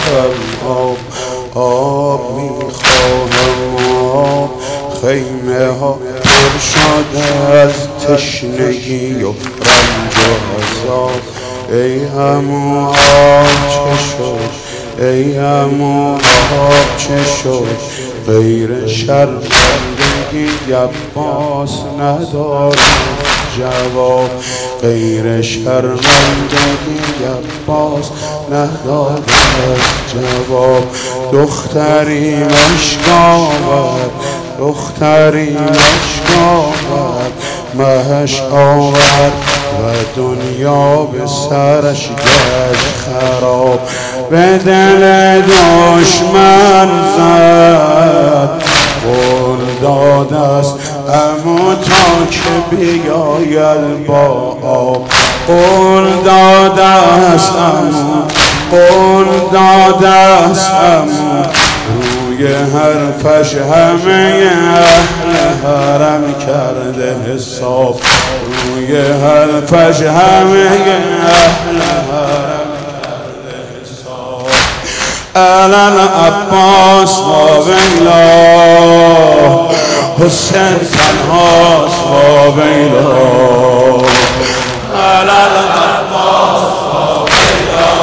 میخواهم آب میخواهم آب. خیمه ها پر شده از تشنگی و رنج و عذاب. ای عمو آب چه شد، ای عمو آب چه شد، غیر شرمندگی عباس ندارد جواب. غیر شرمندگی عباس ندارد جواب. دختری مشک دختری مشک آورد، مهش آورد و دنیا به سرش گشت خراب. به دل دشمن زد، قول داده است عمو تا که بیاید با آب. قول داده است عمو، قول داده است عمو، روی حرفش همه اهل حرم کرده حساب. روی حرفش همه اهل حرم کرده حساب. علل عباس و ویلا، حسین تنهاست و ویلا. علل عباس و ویلا،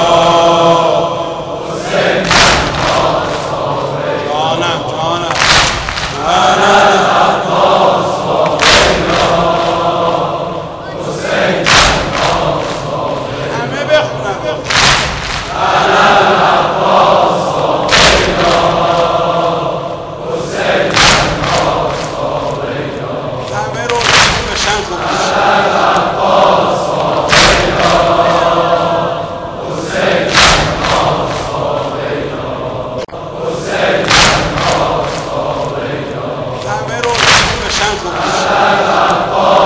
حسین تنهاست و ویلا. جانم علل عباس و ویلا، حسین تنهاست و ویلا. همه بخونم. علل عباس و ویلا، حسین تنهاست و ویلا. همه رو بشن خوب. علل عباس و ویلا، حسین تنهاست و ویلا، حسین تنهاست و ویلا. همه رو بشن خوب. علل عباس